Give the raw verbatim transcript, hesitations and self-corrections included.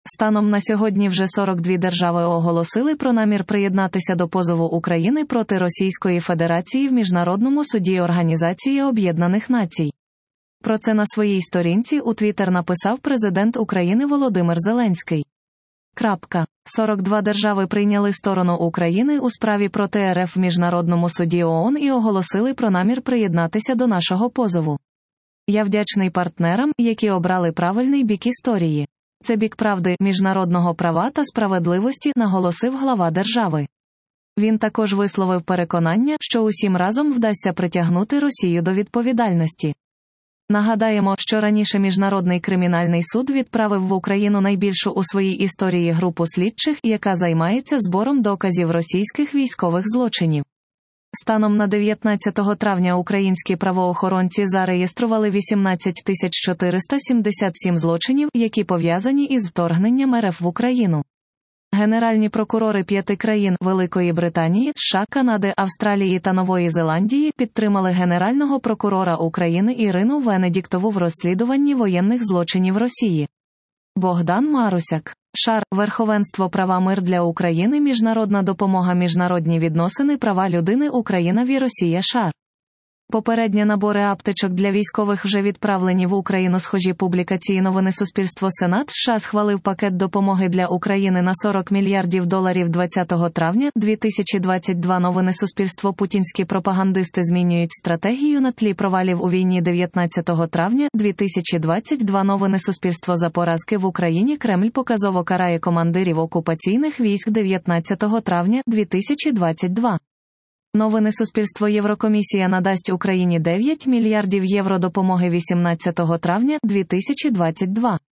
Станом на сьогодні вже сорок дві держави оголосили про намір приєднатися до позову України проти Російської Федерації в Міжнародному суді Організації Об'єднаних Націй. Про це на своїй сторінці у Твіттер написав президент України Володимир Зеленський. Крапка. сорок дві держави прийняли сторону України у справі проти РФ в Міжнародному суді ООН і оголосили про намір приєднатися до нашого позову. Я вдячний партнерам, які обрали правильний бік історії. Це бік правди, міжнародного права та справедливості, наголосив глава держави. Він також висловив переконання, що усім разом вдасться притягнути Росію до відповідальності. Нагадаємо, що раніше Міжнародний кримінальний суд відправив в Україну найбільшу у своїй історії групу слідчих, яка займається збором доказів російських військових злочинів. Станом на дев'ятнадцяте травня українські правоохоронці зареєстрували вісімнадцять тисяч чотириста сімдесят сім злочинів, які пов'язані із вторгненням РФ в Україну. Генеральні прокурори п'яти країн – Великої Британії, США, Канади, Австралії та Нової Зеландії – підтримали Генерального прокурора України Ірину Венедіктову в розслідуванні воєнних злочинів Росії. Богдан Марусяк. Шар. Верховенство права, мир для України, міжнародна допомога, міжнародні відносини, права людини, Україна ві Росія. Шар. Попередні набори аптечок для військових вже відправлені в Україну. Схожі публікації новини Суспільство. Сенат США схвалив пакет допомоги для України на сорок мільярдів доларів двадцятого травня дві тисячі двадцять другого. Новини Суспільство. Путінські пропагандисти змінюють стратегію на тлі провалів у війні. дев'ятнадцятого травня дві тисячі двадцять другого. Новини Суспільство. За поразки в Україні Кремль показово карає командирів окупаційних військ. дев'ятнадцятого травня дві тисячі двадцять другого. Новини Суспільство. Єврокомісія надасть Україні дев'ять мільярдів євро допомоги. вісімнадцятого травня дві тисячі двадцять другого.